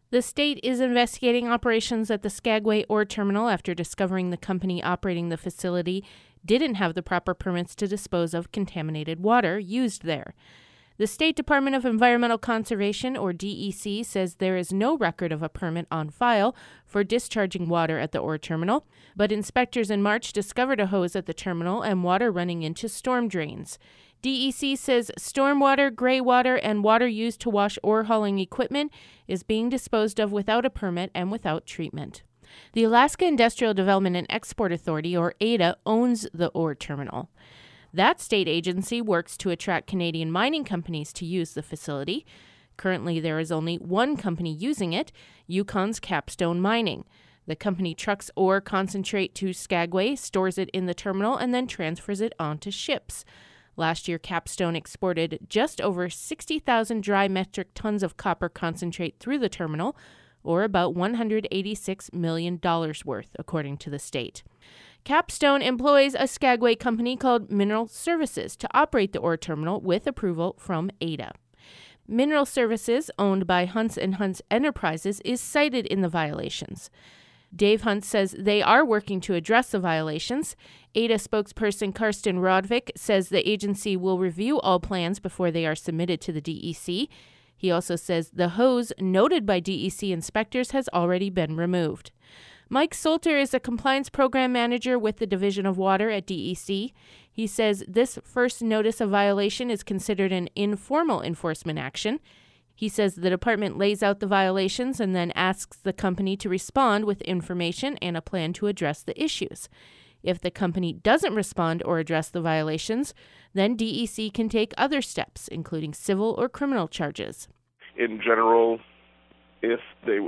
The state is investigating operations at the Skagway Ore Terminal after discovering the company operating the facility didn't have the proper permits to dispose of contaminated water used there. The State Department of Environmental Conservation, or DEC, says there is no record of a permit on file for discharging water at the ore terminal, but inspectors in March discovered a hose at the terminal and water running into storm drains. DEC says stormwater, gray water, and water used to wash ore hauling equipment is being disposed of without a permit and without treatment. The Alaska Industrial Development and Export Authority, or AIDA, owns the ore terminal. That state agency works to attract Canadian mining companies to use the facility. Currently, there is only one company using it, Yukon's Capstone Mining. The company trucks ore concentrate to Skagway, stores it in the terminal, and then transfers it onto ships. Last year, Capstone exported just over 60,000 dry metric tons of copper concentrate through the terminal, or about $186 million worth, according to the state. Capstone employs a Skagway company called Mineral Services to operate the ore terminal with approval from AIDA. Mineral Services, owned by Hunts & Hunts Enterprises, is cited in the violations. Dave Hunt says they are working to address the violations. AIDA spokesperson Karsten Rodvik says the agency will review all plans before they are submitted to the DEC. He also says the hose noted by DEC inspectors has already been removed. Mike Solter is a compliance program manager with the Division of Water at DEC. He says this first notice of violation is considered an informal enforcement action. He says the department lays out the violations and then asks the company to respond with information and a plan to address the issues. If the company doesn't respond or address the violations, then DEC can take other steps, including civil or criminal charges. In general, if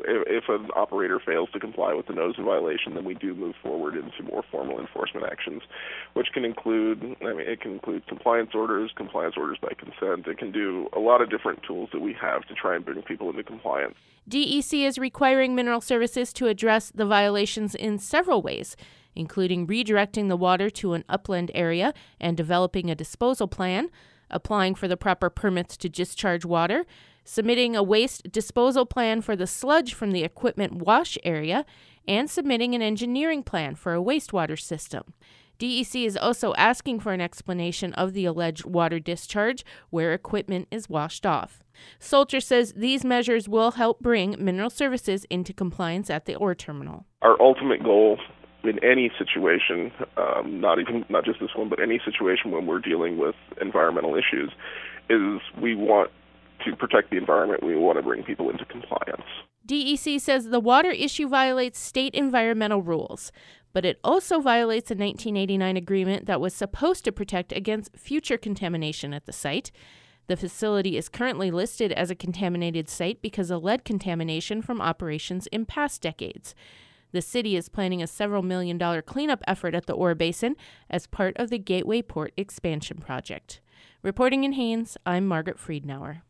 an operator fails to comply with the notice of violation, then we do move forward into more formal enforcement actions, which can include, compliance orders by consent. It can do a lot of different tools that we have to try and bring people into compliance. DEC is requiring Mineral Services to address the violations in several ways, including redirecting the water to an upland area and developing a disposal plan, applying for the proper permits to discharge water, submitting a waste disposal plan for the sludge from the equipment wash area, and submitting an engineering plan for a wastewater system. DEC is also asking for an explanation of the alleged water discharge where equipment is washed off. Solter says these measures will help bring Mineral Services into compliance at the ore terminal. Our ultimate goal in any situation, not just this one, but any situation when we're dealing with environmental issues, is we want to protect the environment. We want to bring people into compliance. DEC says the water issue violates state environmental rules, but it also violates a 1989 agreement that was supposed to protect against future contamination at the site. The facility is currently listed as a contaminated site because of lead contamination from operations in past decades. The city is planning a several million-dollar cleanup effort at the ore basin as part of the Gateway Port expansion project. Reporting in Haines, I'm Margaret Friedenauer.